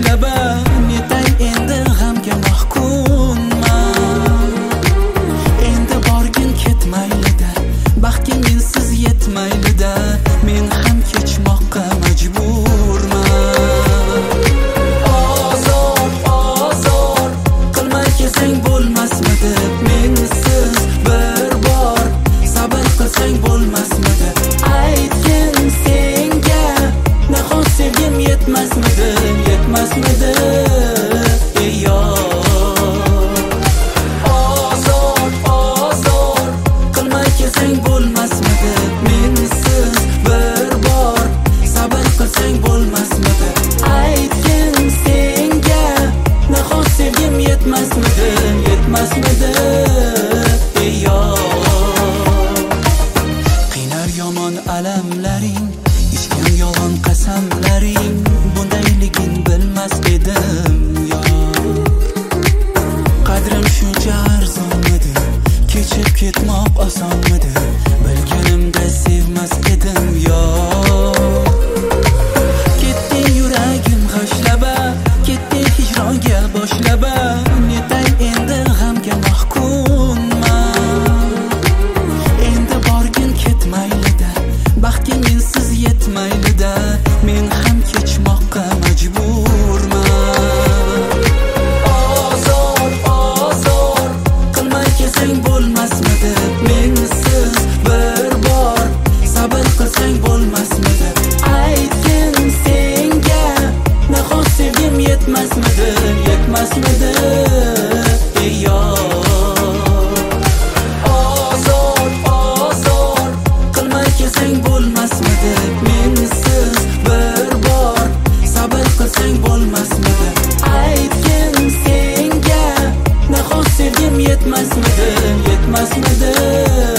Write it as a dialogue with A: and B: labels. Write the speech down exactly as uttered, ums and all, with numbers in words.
A: boshlaba netay endi g'amga mahkumman. Endi borgin ketmaylida, baxtga mensiz yetmaylida, men ham kechmoqqa majburman. Ozor, ozor qilmay kelsang bo'lmasmidi? Mensiz bir bor sabr qilsang bo'lmasmidi? Aytgin senga nahot sevgim yetmasmidi? Yetmasmidi? Ey yor, ozor, ozor qilmay kelsang bo'lmasmidi? Mensiz bir bor sabr qilsang bo'lmasmidi? Aytgin senga nahot sevgim yetmasmidi? Yetmasmidi? Ey yor, qiynar yomon alamlaring, ichgan yolg'on qasamlaring, bundayligin bilmas edim yor. Qadrim shuncha arzonmidi, kechib ketmoq osonmidi? Bilganimda sevmas edim yor. Ketding yuragim g'ashlaba, ketding hijronga boshlaba, netay endi g'amga mahkumman. Endi borgin ketmaylida, baxtga mensiz yetmaylida, men ham kechmoqqa majburman. Ozor, ozor qilmay kelsang bo'lmasmidi? Mensiz bir bor sabr qilsang bo'lmasmidi? Aytgin senga nahot sevgim yetmasmidi? Yetmasmidi? Ey yor, ozor, ozor qilmay kelsang bo'lmasmidi? Mensiz bir bor sabr qilsang bo'lmasmidi? Aytgin senga nahot sevgim yetmasmidi? Yetmasmidi?